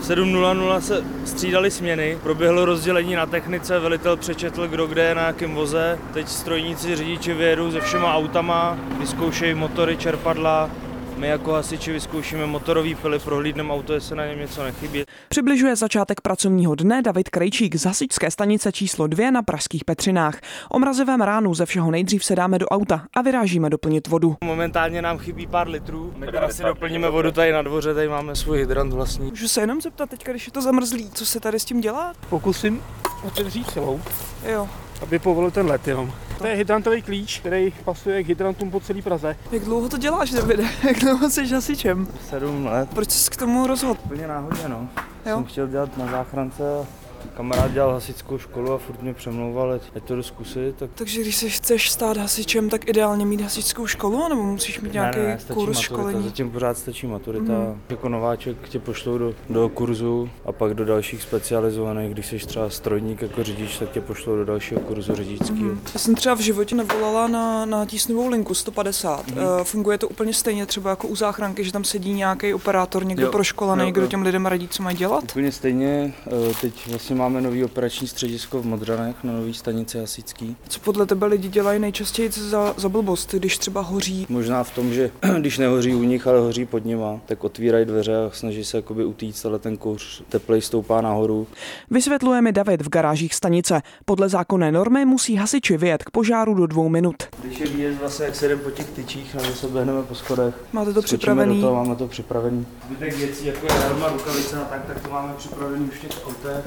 7:00 se střídaly směny, proběhlo rozdělení na technice, velitel přečetl, kdo kde je na jakém voze. Teď strojníci, řidiči vyjedou se všema autama, vyzkoušejí motory, čerpadla. My jako hasiči vyzkoušíme motorový pily, prohlídneme auto, jestli na něm něco nechybí. Přibližuje začátek pracovního dne David Krejčík z hasičské stanice číslo 2 na pražských Petřinách. O mrazivém ránu ze všeho nejdřív sedáme do auta a vyrážíme doplnit vodu. Momentálně nám chybí pár litrů. My teda si doplníme vodu tady na dvoře, tady máme svůj hydrant vlastní. Můžu se jenom zeptat teď, když je to zamrzlý, co se tady s tím dělá? Pokusím otevřít celou, Jo. aby povolil ten let jenom. To je hydrantový klíč, který pasuje k hydrantům po celé Praze. Jak dlouho to děláš, Davide? Jak dlouho jsi hasičem? 7 let. Proč jsi k tomu rozhodl? Úplně náhodně, no. Jo. Jsem chtěl dělat na záchrance a kamarád dělal hasičskou školu a furt mě přemlouval, ať to jdu zkusit. Tak... Takže když se chceš stát hasičem, tak ideálně mít hasičskou školu, nebo musíš mít nějaký kurz školení? Zatím pořád stačí maturita. Jako nováček tě pošlou do kurzu a pak do dalších specializovaných. Když jsi třeba strojník jako řidič, tak tě pošlou do dalšího kurzu řidičského. Já jsem třeba v životě nevolala na tísňovou linku 150. Funguje to úplně stejně třeba jako u záchranky, že tam sedí nějaký operátor, někdo proškolený, kdo těm lidem radí, co mají dělat? Úplně stejně. Teď vlastně máme nový operační středisko v Modřanech na nový stanici hasičský. Co podle tebe lidi dělají nejčastěji za blbost, když třeba hoří? Možná v tom, že když nehoří u nich, ale hoří pod nima, tak otvírají dveře a snaží se jakoby utíct, ale ten kouř teplej stoupá nahoru. Vysvětluje mi David v garážích stanice. Podle zákonné normy musí hasiči vyjet k požáru do 2 minut. Když je výjezd vlastně, jak se jdeme po těch tyčích, nebo se běhneme po schodech. Máte to připravený? Máme to připravený. Zbytek věcí, jako je helma, rukavice a tak to máme připravený už v těch autech.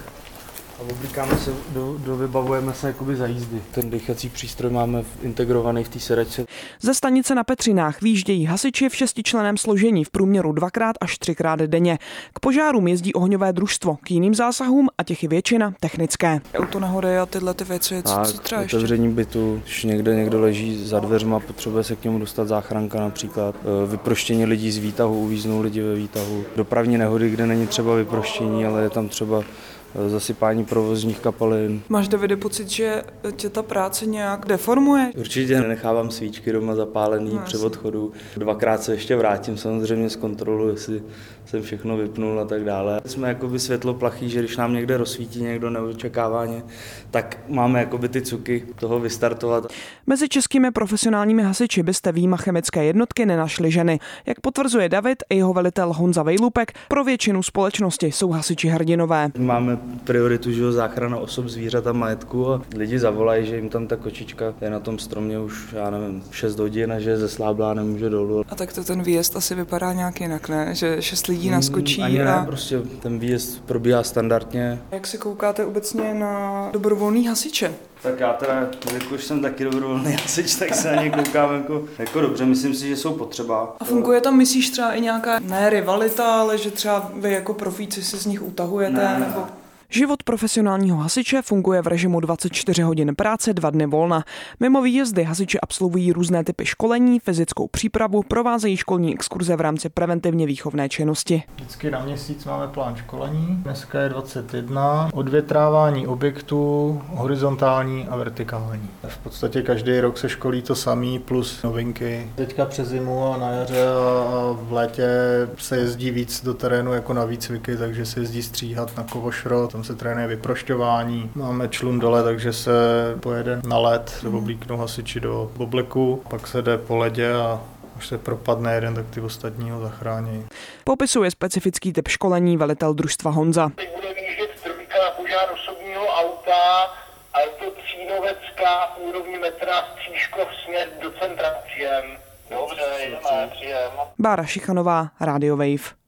A oblíkáme se, vybavujeme se jakoby za jízdy. Ten dýchací přístroj máme integrovaný v té sedačce. Ze stanice na Petřinách výjíždějí hasiči v 6členném složení v průměru 2x až 3x denně. K požárům jezdí ohňové družstvo, k jiným zásahům a těch je většina technické. Autonehody a tyhle ty věci, co třeba ještě? Otevření bytu, když někdo leží za dveřma, potřebuje se k němu dostat záchranka například. Vyproštění lidí z výtahu, uvíznou lidi ve výtahu. Dopravní nehody, kde není třeba vyproštění, ale je tam třeba zasypání provozních kapalin. Máš, Davide, pocit, že tě ta práce nějak deformuje? Určitě nenechávám svíčky doma zapálený při odchodu. 2krát se ještě vrátím, samozřejmě z kontrolu, jestli jsem všechno vypnul a tak dále. Jsme jakoby světloplachý, že když nám někde rozsvítí někdo neočekávaně, tak máme jakoby ty cuky toho vystartovat. Mezi českými profesionálními hasiči byste vyjma chemické jednotky nenašli ženy. Jak potvrzuje David i jeho velitel Honza Vejlupek, pro většinu společnosti jsou hasiči hrdinové. Máme prioritu, že záchrana osob, zvířat a majetku a lidi zavolají, že jim tam ta kočička je na tom stromě už, 6 hodin a že je zesláblá a nemůže dolů. A tak to ten výjezd asi vypadá nějak jinak, ne? Že 6 lidí naskočí ani ne, prostě ten výjezd probíhá standardně. Jak se koukáte obecně na dobrovolný hasiče? Tak já teda, jakož jsem taky dobrovolný hasič, tak se na ně koukám jako dobře, myslím si, že jsou potřeba. A funguje tam, myslíš, třeba i nějaká, ne rivalita, ale že třeba vy jako profíci si z nich utahujete? Ne. Nebo... Život profesionálního hasiče funguje v režimu 24 hodin práce, 2 dny volna. Mimo výjezdy hasiči absolvují různé typy školení, fyzickou přípravu, provázejí školní exkurze v rámci preventivně výchovné činnosti. Vždycky na měsíc máme plán školení, dneska je 21, odvětrávání objektů, horizontální a vertikální. V podstatě každý rok se školí to samý plus novinky. Teďka přes zimu a na jaře a v létě se jezdí víc do terénu jako na výcviky, takže se jezdí stříhat na kovošrot. Tam se trénuje vyprošťování. Máme člun dole, takže se pojede na led, se oblíknou hasiči do obleku, pak se jde po ledě a až se propadne jeden, tak ty ostatní ho zachrání. Popisuje specifický typ školení velitel družstva Honza. Teď bude výjíždět trojka na požár osobního auta a je to Cínovecká, úrovní metra Stříškov směr do centra, příjem. Dobře, jdeme, příjem. Bára Šichanová, Radio Wave.